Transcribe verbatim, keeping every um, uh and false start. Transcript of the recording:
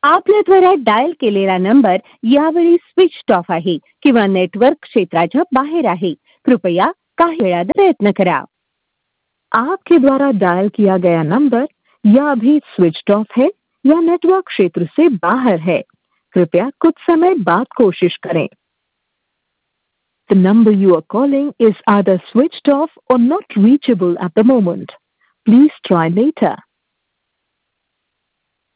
आपल्याद्वारा dial केलेला number यावेळी switched off आहे किंवा नेटवर्क क्षेत्राच्या बाहेर आहे. कृपया काही वेळात प्रयत्न करा. आपके द्वारा डायल किया गया नंबर या अभी स्विच्ड ऑफ है या नेटवर्क क्षेत्र से बाहर है. कृपया कुछ समय बाद कोशिश करें. The number you are calling is either switched off or not reachable at the moment. Please try later.